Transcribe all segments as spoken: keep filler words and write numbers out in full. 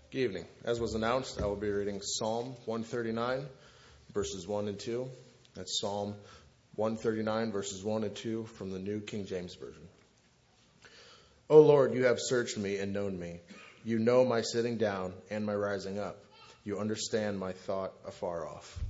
Good evening. As was announced, I will be reading Psalm one thirty-nine, verses one and two. That's Psalm one thirty-nine, verses one and two from the New King James Version. O Lord, you have searched me and known me. You know my sitting down and my rising up. You understand my thought afar off.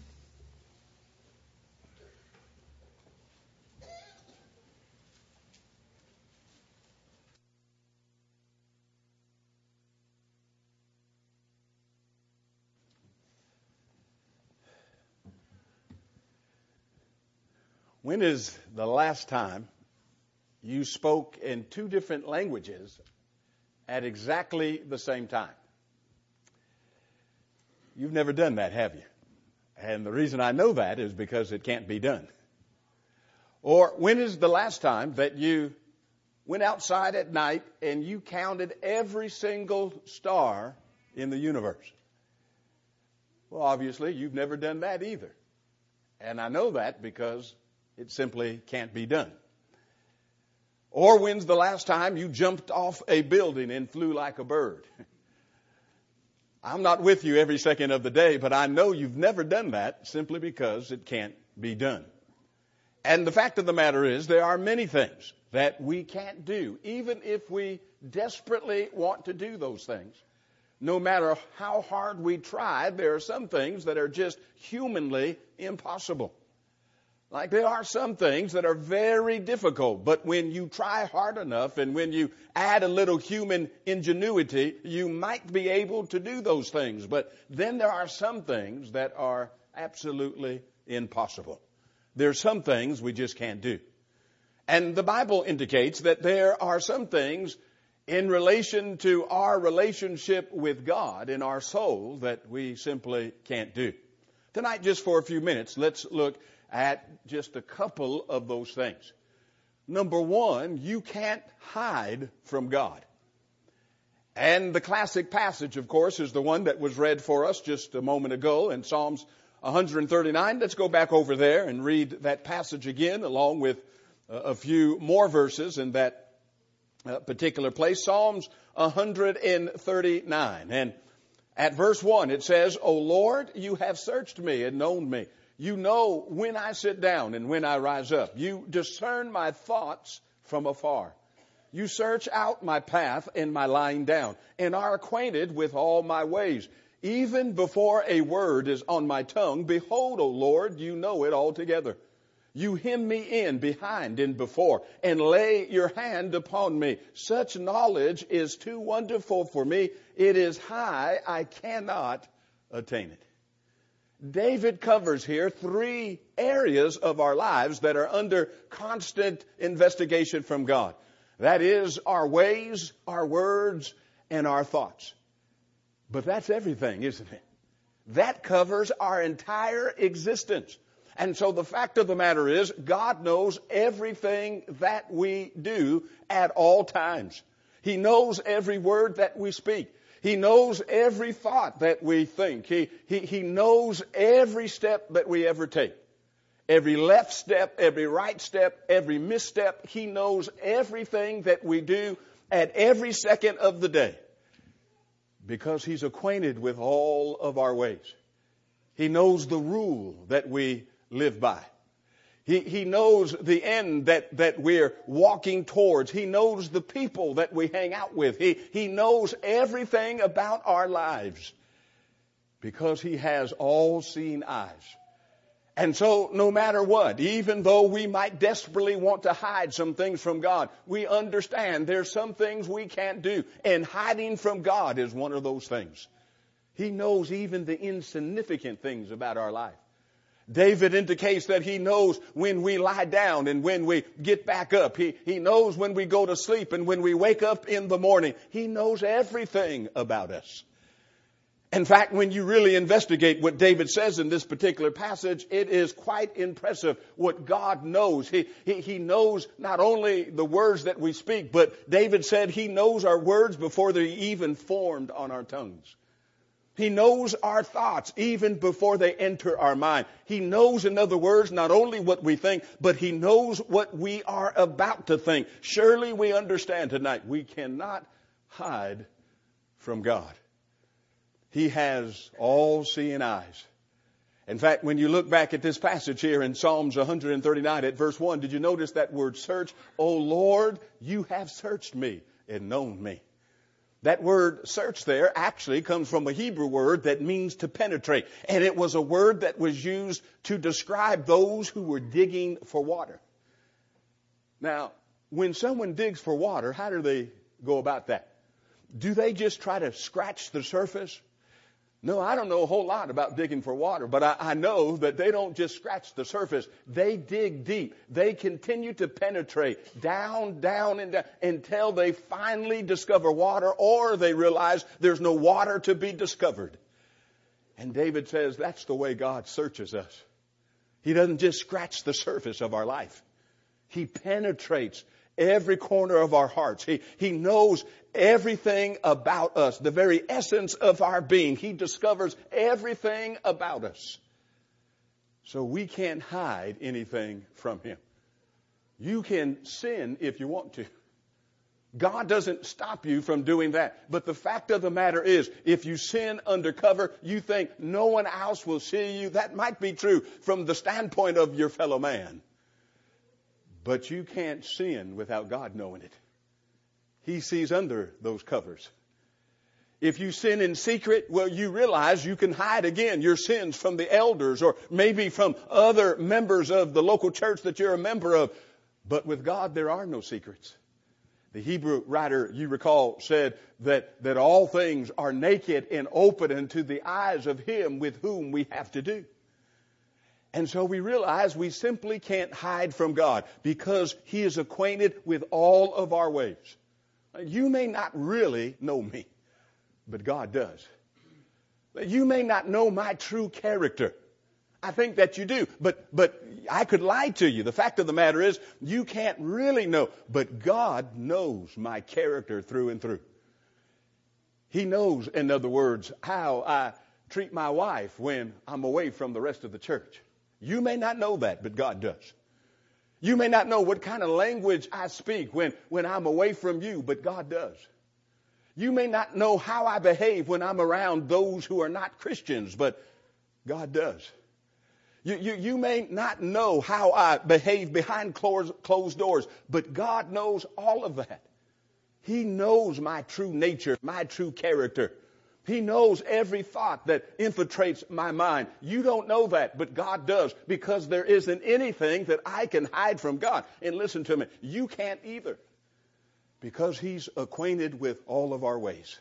When is the last time you spoke in two different languages at exactly the same time? You've never done that, have you? And the reason I know that is because it can't be done. Or when is the last time that you went outside at night and you counted every single star in the universe? Well, obviously, you've never done that either. And I know that because it simply can't be done. Or when's the last time you jumped off a building and flew like a bird? I'm not with you every second of the day, but I know you've never done that simply because it can't be done. And the fact of the matter is there are many things that we can't do, even if we desperately want to do those things. No matter how hard we try, there are some things that are just humanly impossible. Like there are some things that are very difficult, but when you try hard enough and when you add a little human ingenuity, you might be able to do those things. But then there are some things that are absolutely impossible. There are some things we just can't do. And the Bible indicates that there are some things in relation to our relationship with God in our soul that we simply can't do. Tonight, just for a few minutes, let's look at just a couple of those things. Number one, you can't hide from God. And the classic passage, of course, is the one that was read for us just a moment ago in Psalms one thirty-nine. Let's go back over there and read that passage again, along with a few more verses in that particular place. Psalms one thirty-nine. And at verse one, it says, O Lord, you have searched me and known me. You know when I sit down and when I rise up. You discern my thoughts from afar. You search out my path and my lying down, and are acquainted with all my ways. Even before a word is on my tongue, behold, O Lord, you know it altogether. You hem me in behind and before, and lay your hand upon me. Such knowledge is too wonderful for me. It is high, I cannot attain it. David covers here three areas of our lives that are under constant investigation from God. That is our ways, our words, and our thoughts. But that's everything, isn't it? That covers our entire existence. And so the fact of the matter is, God knows everything that we do at all times. He knows every word that we speak. He knows every thought that we think. He, he, he knows every step that we ever take. Every left step, every right step, every misstep. He knows everything that we do at every second of the day. Because He's acquainted with all of our ways. He knows the rule that we live by. He, he knows the end that, that we're walking towards. He knows the people that we hang out with. He, he knows everything about our lives because He has all-seeing eyes. And so no matter what, even though we might desperately want to hide some things from God, we understand there's some things we can't do. And hiding from God is one of those things. He knows even the insignificant things about our life. David indicates that he knows when we lie down and when we get back up. He, he knows when we go to sleep and when we wake up in the morning. He knows everything about us. In fact, when you really investigate what David says in this particular passage, it is quite impressive what God knows. He, he, he knows not only the words that we speak, but David said He knows our words before they're even formed on our tongues. He knows our thoughts even before they enter our mind. He knows, in other words, not only what we think, but He knows what we are about to think. Surely we understand tonight we cannot hide from God. He has all-seeing eyes. In fact, when you look back at this passage here in Psalms one thirty-nine at verse one, did you notice that word search? O Lord, you have searched me and known me. That word search there actually comes from a Hebrew word that means to penetrate. And it was a word that was used to describe those who were digging for water. Now, when someone digs for water, how do they go about that? Do they just try to scratch the surface? No, I don't know a whole lot about digging for water, but I, I know that they don't just scratch the surface. They dig deep. They continue to penetrate down, down, and down until they finally discover water, or they realize there's no water to be discovered. And David says that's the way God searches us. He doesn't just scratch the surface of our life. He penetrates every corner of our hearts. He, he knows everything about us, the very essence of our being. He discovers everything about us. So we can't hide anything from Him. You can sin if you want to. God doesn't stop you from doing that. But the fact of the matter is, if you sin undercover, you think no one else will see you. That might be true from the standpoint of your fellow man. But you can't sin without God knowing it. He sees under those covers. If you sin in secret, well, you realize you can hide again your sins from the elders or maybe from other members of the local church that you're a member of. But with God, there are no secrets. The Hebrew writer, you recall, said that, that all things are naked and open unto the eyes of Him with whom we have to do. And so we realize we simply can't hide from God because He is acquainted with all of our ways. You may not really know me, but God does. You may not know my true character. I think that you do, but, but I could lie to you. The fact of the matter is you can't really know, but God knows my character through and through. He knows, in other words, how I treat my wife when I'm away from the rest of the church. You may not know that, but God does. You may not know what kind of language I speak when, when I'm away from you, but God does. You may not know how I behave when I'm around those who are not Christians, but God does. You, you, you may not know how I behave behind closed, closed doors, but God knows all of that. He knows my true nature, my true character. He knows every thought that infiltrates my mind. You don't know that, but God does, because there isn't anything that I can hide from God. And listen to me, you can't either, because He's acquainted with all of our ways.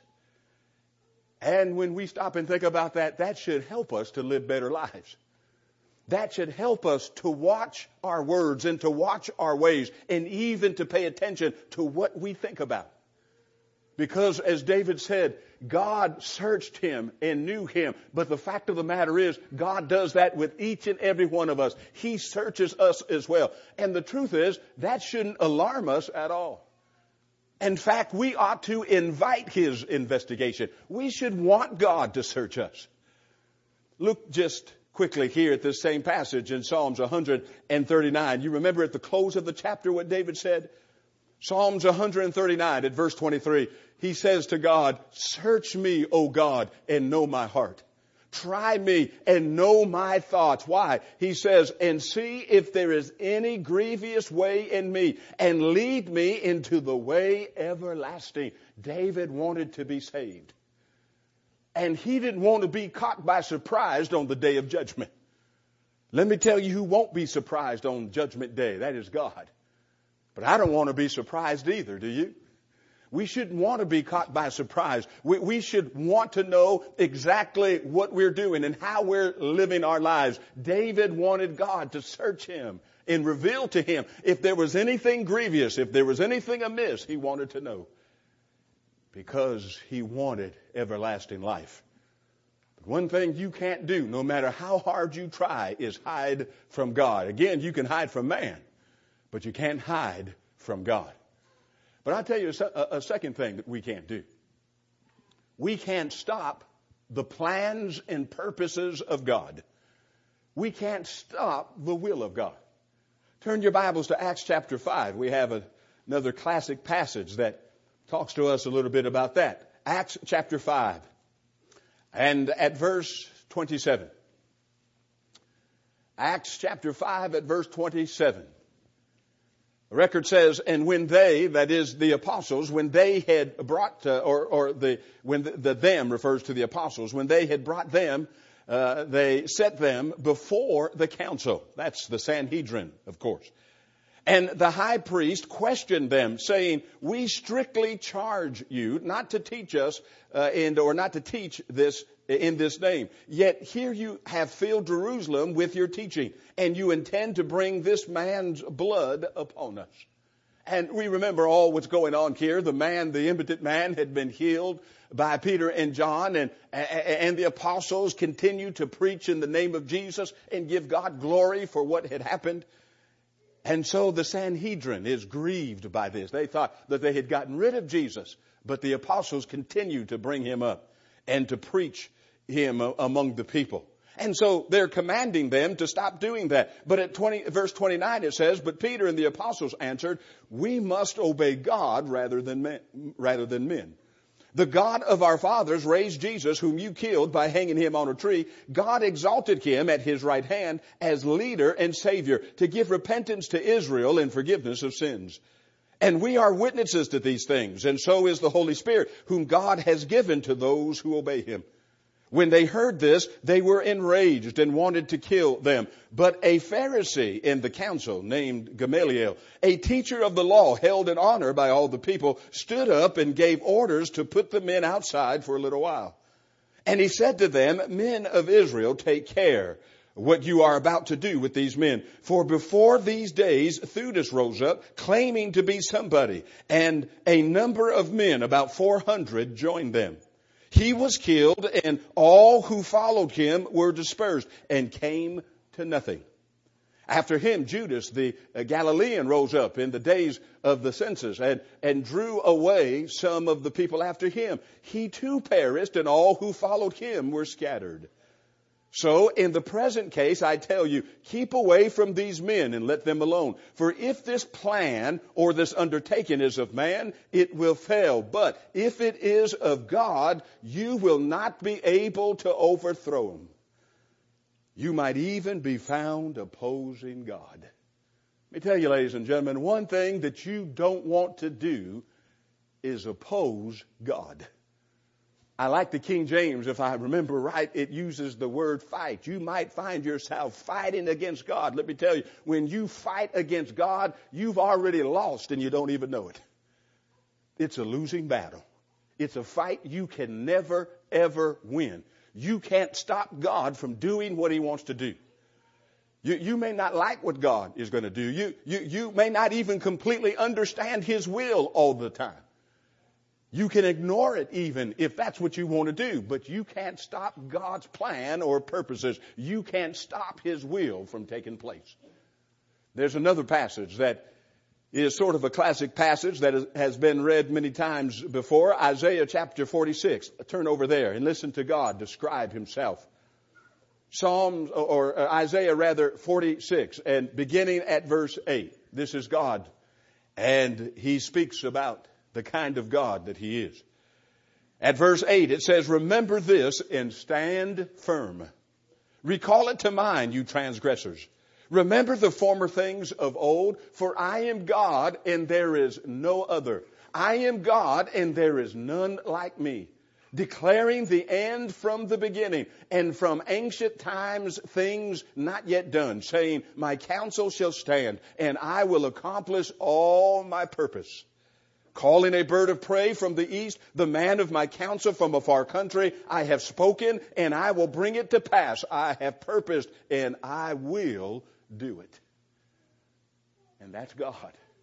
And when we stop and think about that, that should help us to live better lives. That should help us to watch our words and to watch our ways and even to pay attention to what we think about. Because as David said, God searched him and knew him. But the fact of the matter is, God does that with each and every one of us. He searches us as well. And the truth is, that shouldn't alarm us at all. In fact, we ought to invite His investigation. We should want God to search us. Look just quickly here at this same passage in Psalms one thirty-nine. You remember at the close of the chapter what David said? Psalms one thirty-nine at verse twenty-three. He says to God, "Search me, O God, and know my heart. Try me and know my thoughts." Why? He says, "And see if there is any grievous way in me, and lead me into the way everlasting." David wanted to be saved. And he didn't want to be caught by surprise on the day of judgment. Let me tell you who won't be surprised on Judgment Day. That is God. But I don't want to be surprised either, do you? We shouldn't want to be caught by surprise. We, we should want to know exactly what we're doing and how we're living our lives. David wanted God to search him and reveal to him if there was anything grievous, if there was anything amiss, he wanted to know. Because he wanted everlasting life. But one thing you can't do, no matter how hard you try, is hide from God. Again, you can hide from man, but you can't hide from God. But I'll tell you a, a second thing that we can't do. We can't stop the plans and purposes of God. We can't stop the will of God. Turn your Bibles to Acts chapter five. We have a, another classic passage that talks to us a little bit about that. Acts chapter five. And at verse twenty-seven, Acts chapter five at verse twenty-seven, the record says, and when they, that is the apostles, when they had brought, uh, or, or the, when the, the them refers to the apostles, when they had brought them, uh, they set them before the council. That's the Sanhedrin, of course. And the high priest questioned them, saying, we strictly charge you not to teach us, uh, and, or not to teach this in this name. Yet here you have filled Jerusalem with your teaching, and you intend to bring this man's blood upon us. And we remember all what's going on here. The man, the impotent man, had been healed by Peter and John, and, and the apostles continued to preach in the name of Jesus and give God glory for what had happened. And so the Sanhedrin is grieved by this. They thought that they had gotten rid of Jesus, but the apostles continued to bring him up and to preach him among the people. And so they're commanding them to stop doing that. But at twenty, verse twenty-nine it says, but Peter and the apostles answered, we must obey God rather than men, rather than men. The God of our fathers raised Jesus, whom you killed by hanging him on a tree. God exalted him at his right hand as leader and savior to give repentance to Israel and forgiveness of sins. And we are witnesses to these things, and so is the Holy Spirit, whom God has given to those who obey him. When they heard this, they were enraged and wanted to kill them. But a Pharisee in the council named Gamaliel, a teacher of the law held in honor by all the people, stood up and gave orders to put the men outside for a little while. And he said to them, men of Israel, take care what you are about to do with these men. For before these days, Theudas rose up, claiming to be somebody, and a number of men, about four hundred, joined them. He was killed, and all who followed him were dispersed and came to nothing. After him, Judas the Galilean rose up in the days of the census and, and drew away some of the people after him. He too perished, and all who followed him were scattered. So in the present case, I tell you, keep away from these men and let them alone. For if this plan or this undertaking is of man, it will fail. But if it is of God, you will not be able to overthrow them. You might even be found opposing God. Let me tell you, ladies and gentlemen, one thing that you don't want to do is oppose God. I like the King James, if I remember right, it uses the word fight. You might find yourself fighting against God. Let me tell you, when you fight against God, you've already lost and you don't even know it. It's a losing battle. It's a fight you can never, ever win. You can't stop God from doing what he wants to do. You, you may not like what God is going to do. You, you, you may not even completely understand his will all the time. You can ignore it even if that's what you want to do, but you can't stop God's plan or purposes. You can't stop his will from taking place. There's another passage that is sort of a classic passage that has been read many times before, Isaiah chapter forty-six. Turn over there and listen to God describe himself. Psalms, or Isaiah rather, forty-six, and beginning at verse eight. This is God, and he speaks about the kind of God that he is. At verse eight, it says, remember this and stand firm. Recall it to mind, you transgressors. Remember the former things of old, for I am God and there is no other. I am God and there is none like me, declaring the end from the beginning and from ancient times things not yet done, saying, my counsel shall stand and I will accomplish all my purpose. Calling a bird of prey from the east, the man of my counsel from a far country, I have spoken and I will bring it to pass. I have purposed and I will do it. And that's God.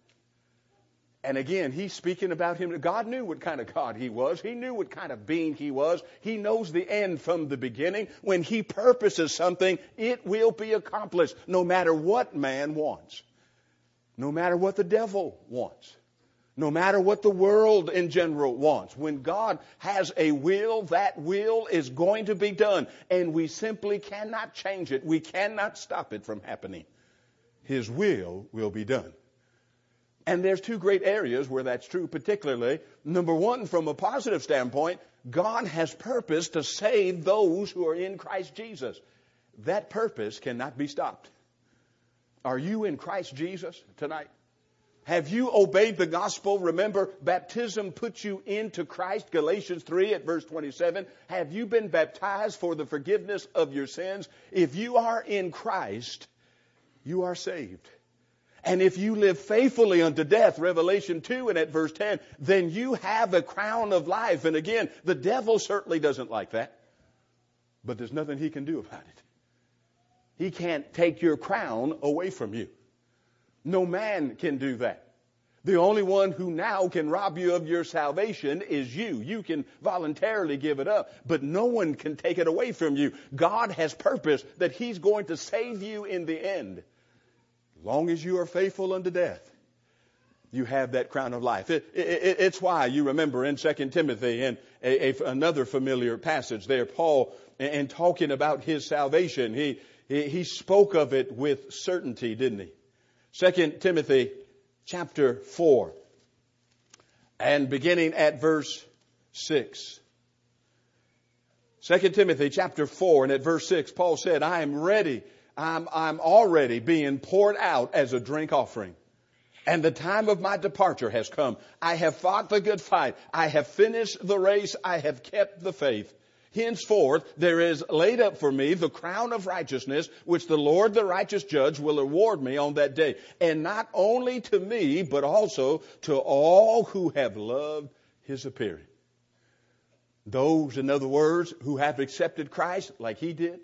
And again, he's speaking about him. God knew what kind of God he was. He knew what kind of being he was. He knows the end from the beginning. When he purposes something, it will be accomplished, no matter what man wants, no matter what the devil wants. No matter what the world in general wants. When God has a will, that will is going to be done. And we simply cannot change it. We cannot stop it from happening. His will will be done. And there's two great areas where that's true, particularly. Number one, from a positive standpoint, God has purpose to save those who are in Christ Jesus. That purpose cannot be stopped. Are you in Christ Jesus tonight? Have you obeyed the gospel? Remember, baptism puts you into Christ. Galatians three at verse twenty-seven. Have you been baptized for the forgiveness of your sins? If you are in Christ, you are saved. And if you live faithfully unto death, Revelation two and at verse ten, then you have a crown of life. And again, the devil certainly doesn't like that. But there's nothing he can do about it. He can't take your crown away from you. No man can do that. The only one who now can rob you of your salvation is you. You can voluntarily give it up, but no one can take it away from you. God has purpose that He's going to save you in the end. As long as you are faithful unto death, you have that crown of life. It, it, it's why you remember in Second Timothy and a, a, another familiar passage there, Paul, and talking about his salvation, he, he, he spoke of it with certainty, didn't he? Second Timothy chapter four and beginning at verse six. Second Timothy chapter four and at verse six, Paul said, I am ready. I'm, I'm already being poured out as a drink offering. And the time of my departure has come. I have fought the good fight. I have finished the race. I have kept the faith. Henceforth, there is laid up for me the crown of righteousness, which the Lord, the righteous judge, will award me on that day. And not only to me, but also to all who have loved His appearing. Those, in other words, who have accepted Christ like He did.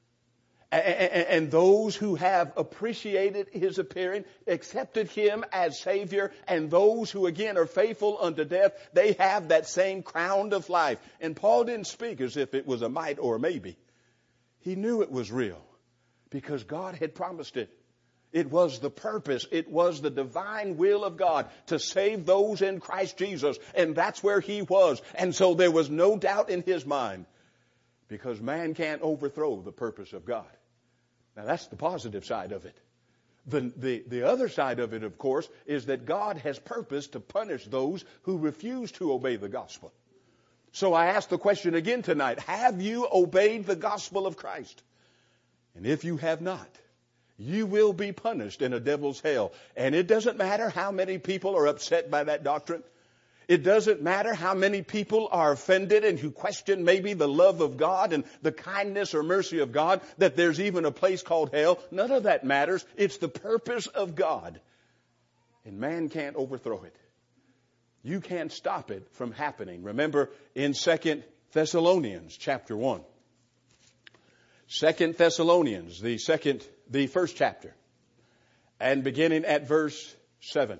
And those who have appreciated His appearing, accepted Him as Savior, and those who again are faithful unto death, they have that same crown of life. And Paul didn't speak as if it was a might or a maybe. He knew it was real because God had promised it. It was the purpose. It was the divine will of God to save those in Christ Jesus. And that's where He was. And so there was no doubt in his mind. Because man can't overthrow the purpose of God. Now that's the positive side of it. The, the, the other side of it, of course, is that God has purpose to punish those who refuse to obey the gospel. So I ask the question again tonight, have you obeyed the gospel of Christ? And if you have not, you will be punished in a devil's hell. And it doesn't matter how many people are upset by that doctrine. It doesn't matter how many people are offended and who question maybe the love of God and the kindness or mercy of God, that there's even a place called hell. None of that matters. It's the purpose of God. And man can't overthrow it. You can't stop it from happening. Remember in Second Thessalonians chapter one. Second Thessalonians, the second, the first chapter. And beginning at verse seven.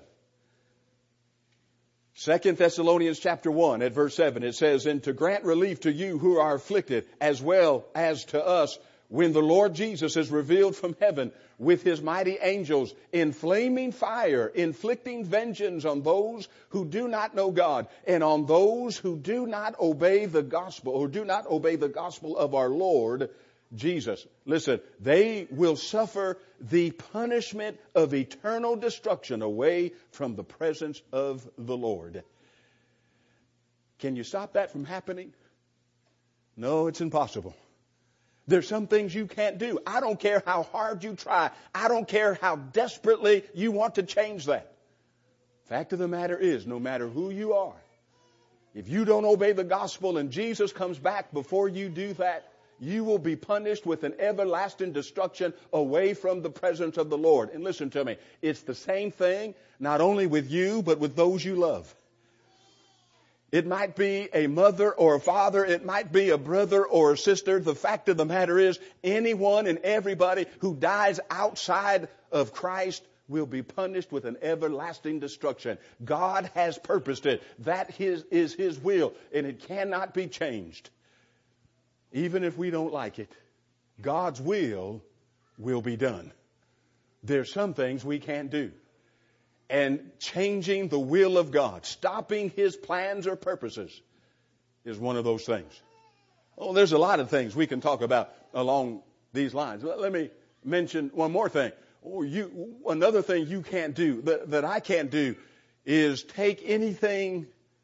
Second Thessalonians chapter one at verse seven, it says, and to grant relief to you who are afflicted, as well as to us, when the Lord Jesus is revealed from heaven with His mighty angels in flaming fire, inflicting vengeance on those who do not know God and on those who do not obey the gospel or do not obey the gospel of our Lord Jesus. Listen, they will suffer the punishment of eternal destruction away from the presence of the Lord. Can you stop that from happening? No, it's impossible. There's some things you can't do. I don't care how hard you try. I don't care how desperately you want to change that. Fact of the matter is, no matter who you are, if you don't obey the gospel and Jesus comes back before you do that, you will be punished with an everlasting destruction away from the presence of the Lord. And listen to me, it's the same thing, not only with you, but with those you love. It might be a mother or a father. It might be a brother or a sister. The fact of the matter is, anyone and everybody who dies outside of Christ will be punished with an everlasting destruction. God has purposed it. That his, is His will, and it cannot be changed. Even if we don't like it, God's will will be done. There's some things we can't do. And changing the will of God, stopping His plans or purposes, is one of those things. Oh, there's a lot of things we can talk about along these lines. Let me mention one more thing. Oh, you, another thing you can't do, that, that I can't do, is take anything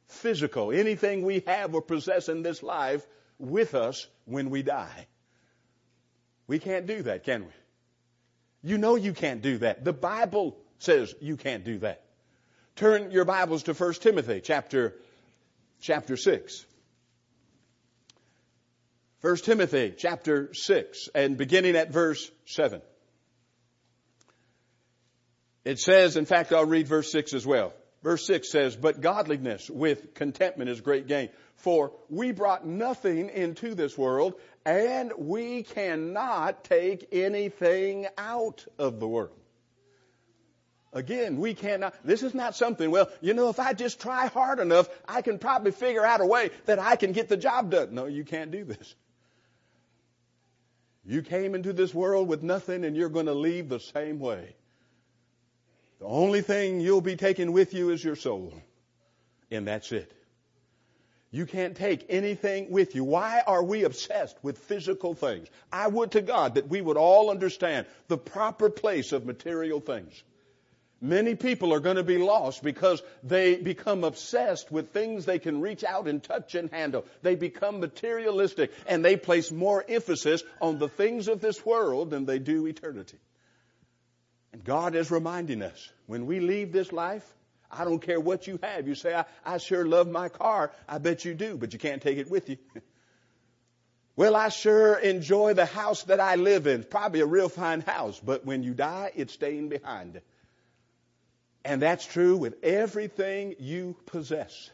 physical, anything we have or possess in this life with us when we die. We can't do that, can we? You know you can't do that. The Bible says you can't do that. Turn your Bibles to First Timothy chapter, chapter six. First Timothy chapter six, and beginning at verse seven. It says, in fact, I'll read verse six as well. Verse six says, but godliness with contentment is great gain. For we brought nothing into this world, and we cannot take anything out of the world. Again, we cannot. This is not something, well, you know, if I just try hard enough, I can probably figure out a way that I can get the job done. No, you can't do this. You came into this world with nothing, and you're going to leave the same way. The only thing you'll be taking with you is your soul. And that's it. You can't take anything with you. Why are we obsessed with physical things? I would to God that we would all understand the proper place of material things. Many people are going to be lost because they become obsessed with things they can reach out and touch and handle. They become materialistic, and they place more emphasis on the things of this world than they do eternity. And God is reminding us, when we leave this life, I don't care what you have. You say, I, I sure love my car. I bet you do, but you can't take it with you. Well, I sure enjoy the house that I live in. It's probably a real fine house, but when you die, it's staying behind. And that's true with everything you possess.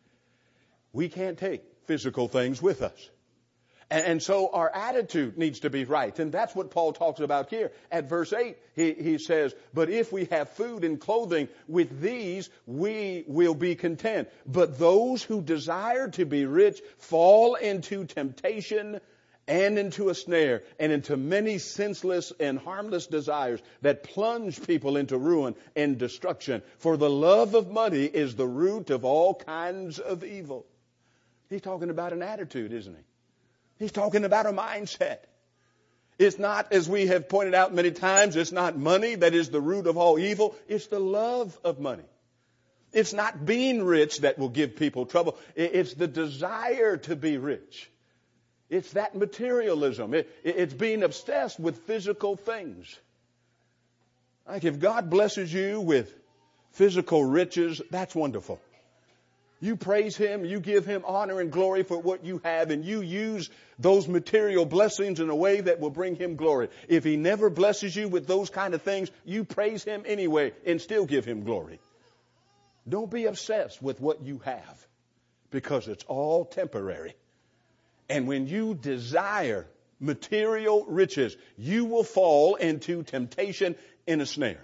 We can't take physical things with us. And so our attitude needs to be right. And that's what Paul talks about here. At verse eight, he, he says, but if we have food and clothing, with these we will be content. But those who desire to be rich fall into temptation and into a snare and into many senseless and harmless desires that plunge people into ruin and destruction. For the love of money is the root of all kinds of evil. He's talking about an attitude, isn't he? He's talking about a mindset. It's not, as we have pointed out many times, it's not money that is the root of all evil. It's the love of money. It's not being rich that will give people trouble. It's the desire to be rich. It's that materialism. It's being obsessed with physical things. Like if God blesses you with physical riches, that's wonderful. You praise Him, you give Him honor and glory for what you have, and you use those material blessings in a way that will bring Him glory. If He never blesses you with those kind of things, you praise Him anyway and still give Him glory. Don't be obsessed with what you have, because it's all temporary. And when you desire material riches, you will fall into temptation and a snare.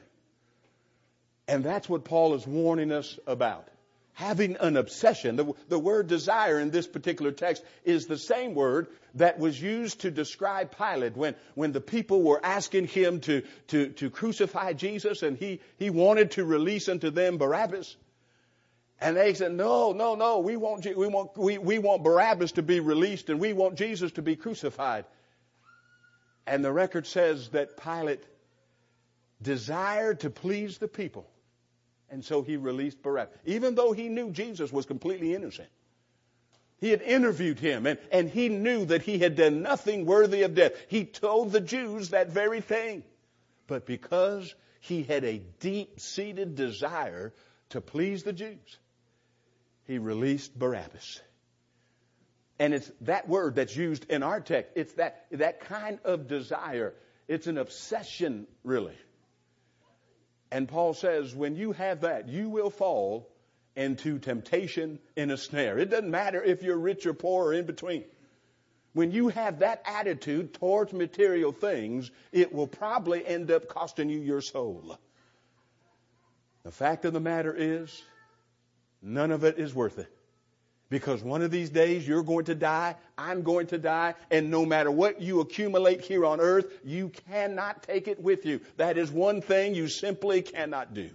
And that's what Paul is warning us about. Having an obsession. The, the word desire in this particular text is the same word that was used to describe Pilate when, when the people were asking him to, to, to crucify Jesus, and he, he wanted to release unto them Barabbas. And they said, no, no, no, we want, we want, we, we want Barabbas to be released, and we want Jesus to be crucified. And the record says that Pilate desired to please the people. And so he released Barabbas, even though he knew Jesus was completely innocent. He had interviewed him, and, and he knew that he had done nothing worthy of death. He told the Jews that very thing. But because he had a deep-seated desire to please the Jews, he released Barabbas. And it's that word that's used in our text. It's that, that kind of desire. It's an obsession, really. And Paul says, when you have that, you will fall into temptation and a snare. It doesn't matter if you're rich or poor or in between. When you have that attitude towards material things, it will probably end up costing you your soul. The fact of the matter is, none of it is worth it. Because one of these days you're going to die, I'm going to die, and no matter what you accumulate here on earth, you cannot take it with you. That is one thing you simply cannot do.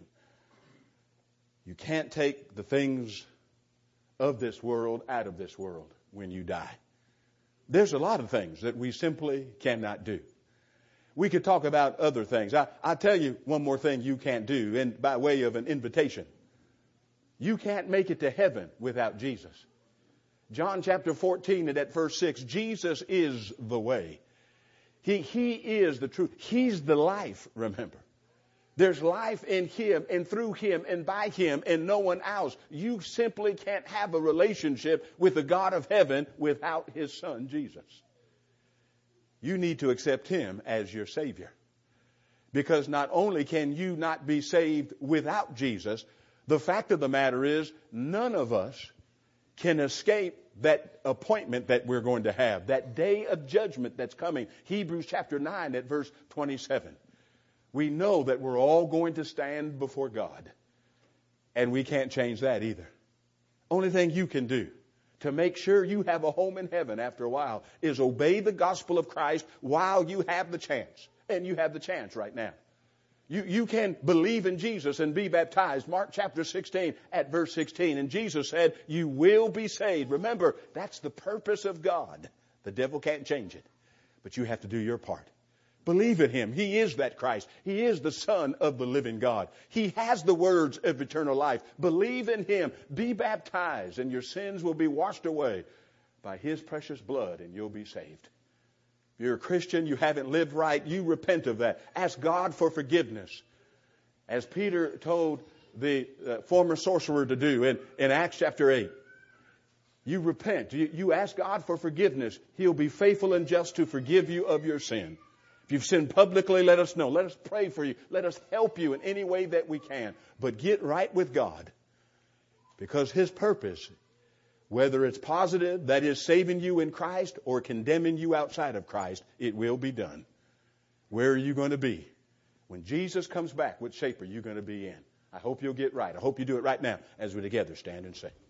You can't take the things of this world out of this world when you die. There's a lot of things that we simply cannot do. We could talk about other things. I, I'll tell you one more thing you can't do, and by way of an invitation. You can't make it to heaven without Jesus. John chapter fourteen and at verse six, Jesus is the way. He, he is the truth. He's the life, remember. There's life in Him and through Him and by Him and no one else. You simply can't have a relationship with the God of heaven without His Son, Jesus. You need to accept Him as your Savior. Because not only can you not be saved without Jesus, the fact of the matter is none of us can escape that appointment that we're going to have, that day of judgment that's coming. Hebrews chapter nine at verse twenty-seven. We know that we're all going to stand before God. And we can't change that either. Only thing you can do to make sure you have a home in heaven after a while is obey the gospel of Christ while you have the chance. And you have the chance right now. You, you can believe in Jesus and be baptized. Mark chapter sixteen at verse sixteen. And Jesus said, you will be saved. Remember, that's the purpose of God. The devil can't change it. But you have to do your part. Believe in Him. He is that Christ. He is the Son of the living God. He has the words of eternal life. Believe in Him. Be baptized and your sins will be washed away by His precious blood and you'll be saved. If you're a Christian, you haven't lived right, you repent of that. Ask God for forgiveness. As Peter told the uh, former sorcerer to do in, in Acts chapter eight. You repent. You, you ask God for forgiveness. He'll be faithful and just to forgive you of your sin. If you've sinned publicly, let us know. Let us pray for you. Let us help you in any way that we can. But get right with God. Because His purpose, whether it's positive, that is saving you in Christ, or condemning you outside of Christ, it will be done. Where are you going to be? When Jesus comes back, what shape are you going to be in? I hope you'll get right. I hope you do it right now as we together stand and sing.